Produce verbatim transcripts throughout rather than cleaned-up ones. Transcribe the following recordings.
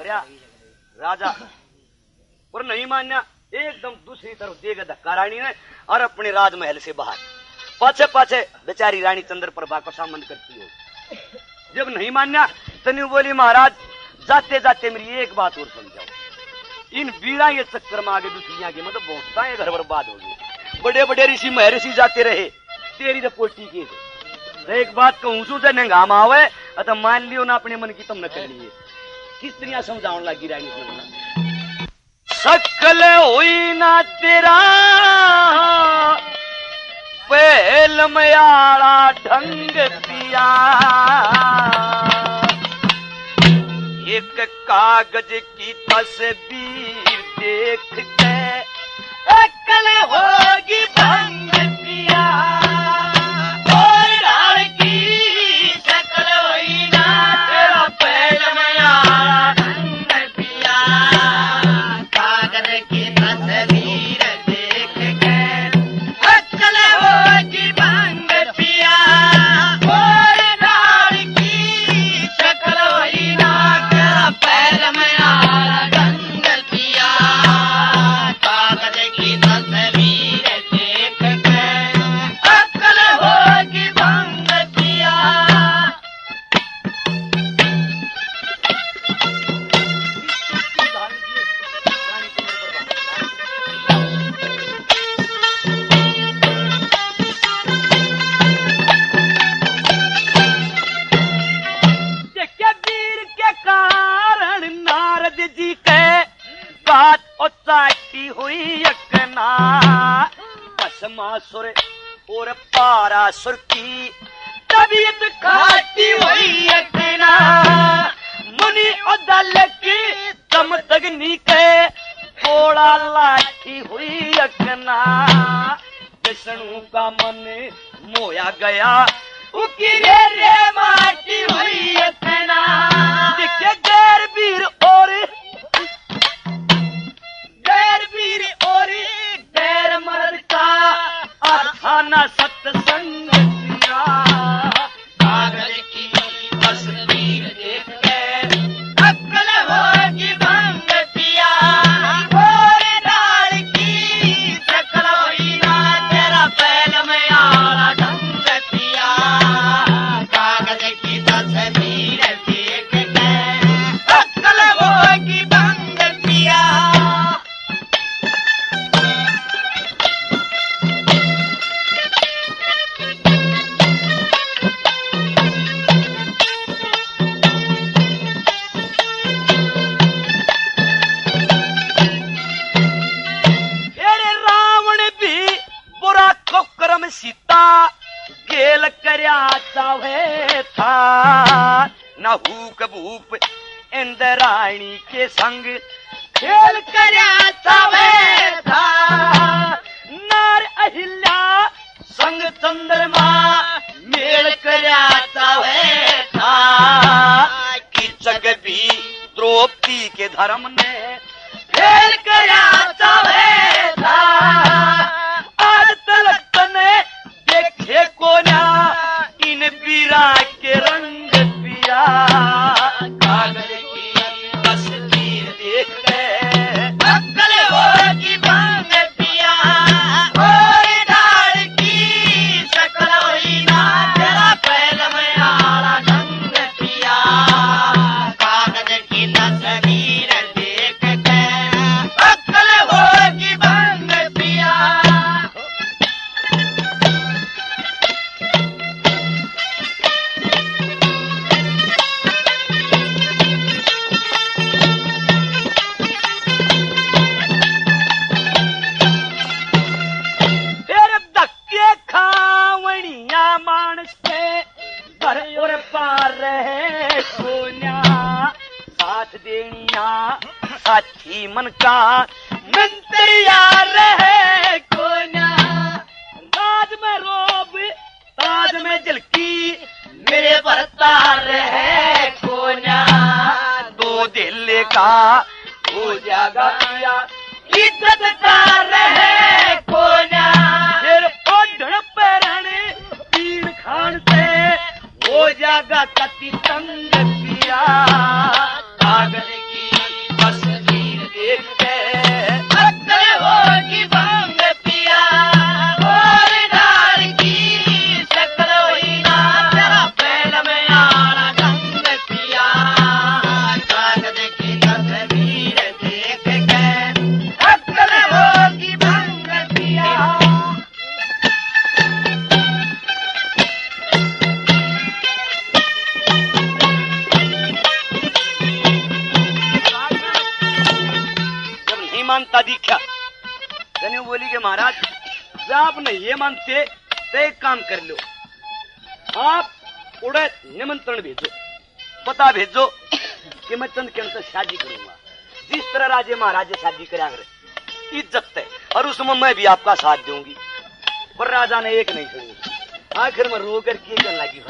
भरया राजा और नहीं मान्या, एकदम दूसरी तरफ देगा धक्का रानी ने और अपने राजमहल से बाहर पाछे पाछे बेचारी रानी चंद्रप्रभा को सामन करती हो। जब नहीं मान्या तनु बोली महाराज जाते जाते मेरी एक बात और समझाओ, इन बीड़ा ये चक्कर में आगे दूसरिया के मतलब बहुत है घर बर्बाद हो गए, बड़े बड़े ऋषि महर्षि जाते रहे तेरी तो पोटी के तो एक बात कहूं सू से नंगाम आवे अतः मान लियो ना अपने मन की तुम न कर लिए किस तरह समझाउन लगी रानी ने सकल हुई ना तेरा पहल मयाड़ा ढंग पिया एक कागज की तस्वीर देख के अकल होगी भंग पिया और डाल की शकल हुई ना तेरा पहल मयाड़ा ढंग पिया कागज की तस्वीर देख के अकल होगी भंग पिया और डाल की शकल हुई ना पहल मयाड़ा ढंग पिया कागज की तस्वीर देख के अकल होगी भंग पिया। के वीर के कारण नारद जी के बात उचाटी हुई यकना भस्मासुर और पारासुर की तबीयत खाटी हुई यकना मुनि उदल की दमदग्नि के थोड़ा लाठी हुई यकना विष्णु का मन मोया गया उकी रे रे माटी हुई यकना दिखे गैर वीर और गैर वीर और गैर मर्द का अर्थाना सत्संग किया कागज की तस्वीर देख के अकल होगी भंग पिया और डाल की शकल हुई ना तेरा पहल मयाड़ा ढंग पिया कागज की तस्वीर देख के अकल होगी भंग पिया। तेरे रावण भी बुरा कुकरम सीता गेल करया चाहे था न हूक भूप इंद्राणी के संग खेल करया चाहे था नार अहिल्या संग चंद्रमा मेल करया चाहे था कि जग भी द्रौपदी के धर्म ने खेल करया चाहे था आज तलक ने देखे को ना इन वीरा के रंग पिया कागज की तस्वीर देख के अकल होगी भंग पिया और डाल की शकल हुई ना तेरा पहल मयाड़ा ढंग पिया कागज की तस्वीर देख के अकल होगी भंग पिया। तेरे धक्के खावणिया मानस के घर और पार रहे सोनिया साथ देनिया साथी मन का मंत्रिया रहे कोनिया राज में रोब ताज में झलकी मेरे भरता रहे कोनिया दो दिल का हो जागा पिया इज्जत का रहे कोनिया फिर ओढ़ पैरण तीन खान से हो जागा कति तंग पिया कागज की मानता दिखा। जने बोली के महाराज जब आप नहीं ये मानते तो एक काम कर लो, आप उड़े निमंत्रण भेजो, पता भेजो कि मैं चंद के अंतर शादी करूंगा, जिस तरह राजे महाराजे शादी करेंगे इज्जत है, और उसमें मैं भी आपका साथ दूंगी। पर राजा ने एक नहीं सुनी, आखिर में रो कर के करने लगी।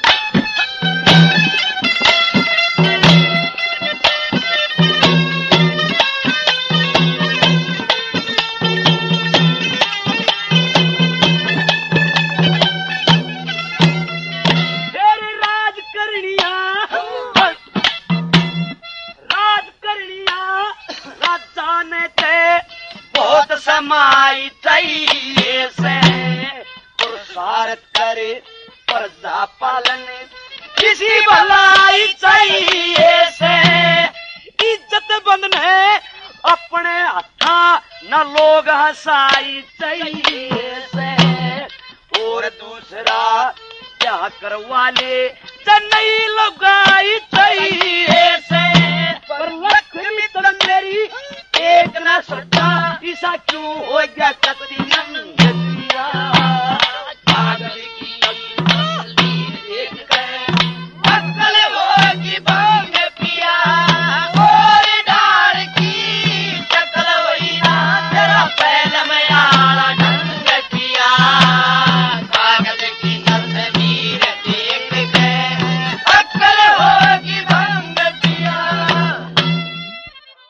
समाई चाहिए से पुरुषार्थ करे प्रजा पालन, किसी भलाई चाहिए से इज्जत बंधने अपने हथा न लोग हंसाई चाहिए से, और दूसरा क्या करवा ले चन्नई लगाई